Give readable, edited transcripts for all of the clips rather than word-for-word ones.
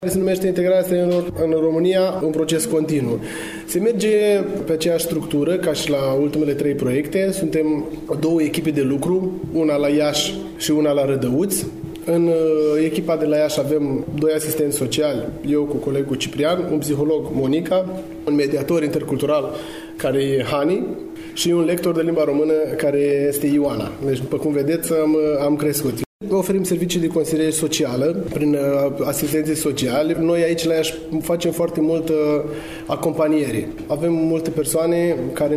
Se numește integrarea străinilor în România, un proces continuu. Se merge pe aceeași structură ca și la ultimele 3 proiecte. Suntem 2 echipe de lucru, una la Iași și una la Rădăuți. În echipa de la Iași avem 2 asistenți sociali, eu cu colegul Ciprian, un psiholog, Monica, un mediator intercultural care e Hani și un lector de limba română care este Ioana. Deci, după cum vedeți, am crescut. Oferim servicii de consiliere socială prin asistențe sociale. Noi aici la Iași facem foarte multă acompaniere. Avem multe persoane care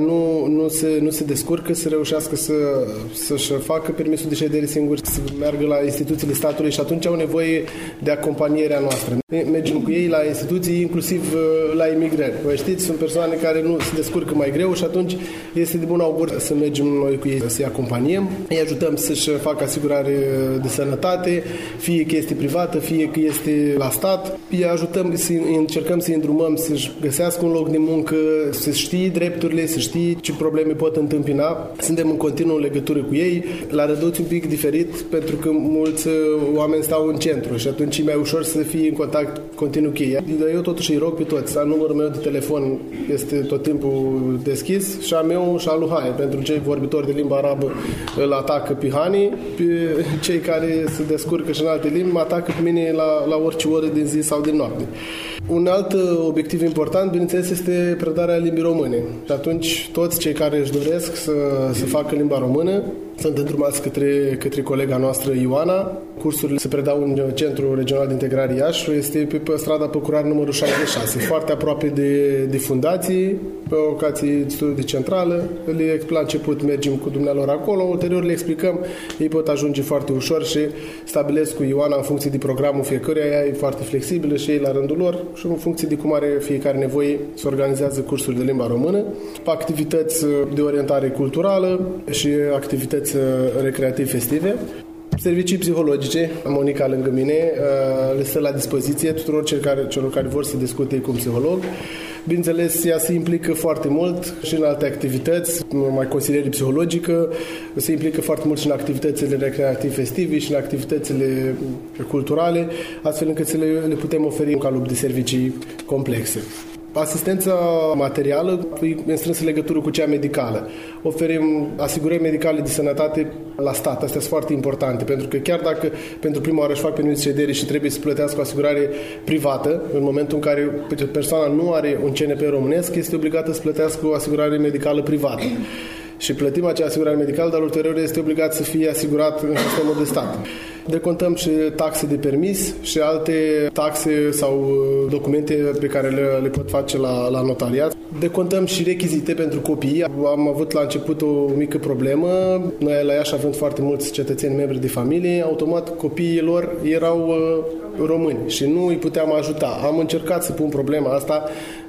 nu se descurcă să reușească să-și facă permisul de ședere singuri, să meargă la instituțiile statului și atunci au nevoie de acompanierea noastră. Mergem cu ei la instituții, inclusiv la imigrări. Vă știți, sunt persoane care nu se descurcă mai greu și atunci este de bun augur să mergem noi cu ei să-i acompaniem. Îi ajutăm să-și facă asigurare de sănătate, fie că este privată, fie că este la stat. Îi ajutăm, încercăm să-i îndrumăm să-și găsească un loc de muncă, să știe drepturile, să știe ce probleme pot întâmpina. Suntem în continuă legătură cu ei. La Rădăuți un pic diferit, pentru că mulți oameni stau în centru și atunci e mai ușor să fie în contact continuu cu ei. Eu totuși îi rog pe toți. Numărul meu de telefon este tot timpul deschis și al meu și al lui Hai. Pentru cei vorbitori de limba arabă îl atacă pe Hani, pe cei care se descurcă și în alte limbi mă atacă pe mine la orice oră din zi sau din noapte. Un alt obiectiv important, bineînțeles, este predarea limbii române. Și atunci toți cei care își doresc să facă limba română sunt îndrumați către colega noastră Ioana. Cursurile se predau în Centrul Regional de Integrare Iași, este pe strada Păcurari numărul 66, foarte aproape de fundații, pe o locație destul de centrală. La început mergem cu dumnealor acolo, ulterior le explicăm, ei pot ajunge foarte ușor și stabilesc cu Ioana în funcție de programul fiecăruia, ea e foarte flexibilă și ei la rândul lor și în funcție de cum are fiecare nevoie se organizează cursuri de limba română, activități de orientare culturală și activități recreativ festive. Servicii psihologice, Monica lângă mine, le stă la dispoziție tuturor celor care vor să discute cu un psiholog. Bineînțeles, ea se implică foarte mult și în alte activități, mai consiliere psihologică, se implică foarte mult și în activitățile recreativ festive și în activitățile culturale, astfel încât să le putem oferi un calup de servicii complexe. Asistența materială e în strânsă legătură cu cea medicală. Oferim asigurări medicale de sănătate la stat. Astea sunt foarte importante, pentru că chiar dacă pentru prima oară își fac permis de ședere și trebuie să plătească o asigurare privată, în momentul în care persoana nu are un CNP românesc, este obligată să plătească o asigurare medicală privată. Și plătim acea asigurare medicală, dar ulterior este obligat să fie asigurat în sistemul de stat. Decontăm și taxe de permis și alte taxe sau documente pe care le pot face la notariat. Decontăm și rechizite pentru copii. Am avut la început o mică problemă. Noi la Iași având foarte mulți cetățeni membri de familie, automat copiii lor erau români și nu îi puteam ajuta. Am încercat să pun problema asta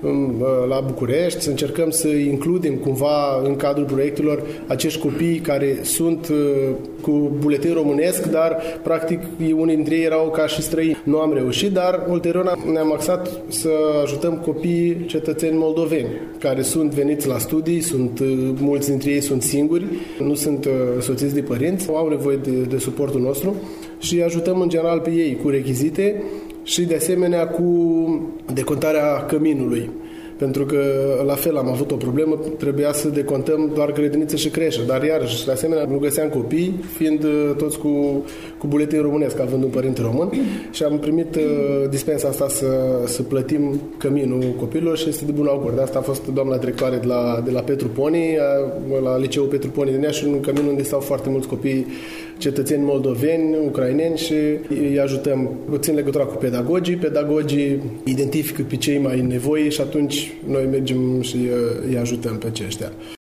la București, să încercăm să includem cumva în cadrul proiectelor acești copii care sunt cu buletin românesc, dar practic unii dintre ei erau ca și străini. Nu am reușit, dar ulterior ne-am axat să ajutăm copiii cetățeni moldoveni care sunt veniți la studii, mulți dintre ei sunt singuri, nu sunt soțiți de părinți, au nevoie de suportul nostru și ajutăm în general pe ei cu rechizite și de asemenea cu decontarea căminului. Pentru că la fel am avut o problemă, trebuia să decontăm doar grădiniță și creșă, dar iarăși, de asemenea, nu găseam copii, fiind toți cu buletin românesc, având un părinte român, și am primit dispensa asta să plătim căminul copilor și este de bun augur. De asta a fost doamna directoare de la Petru Poni, la Liceul Petru Poni din Iași, un cămin unde stau foarte mulți copii cetățeni moldoveni, ucraineni și îi ajutăm. Țin legătura cu pedagogii identifică pe cei mai în nevoie și atunci noi mergem și îi ajutăm pe aceștia.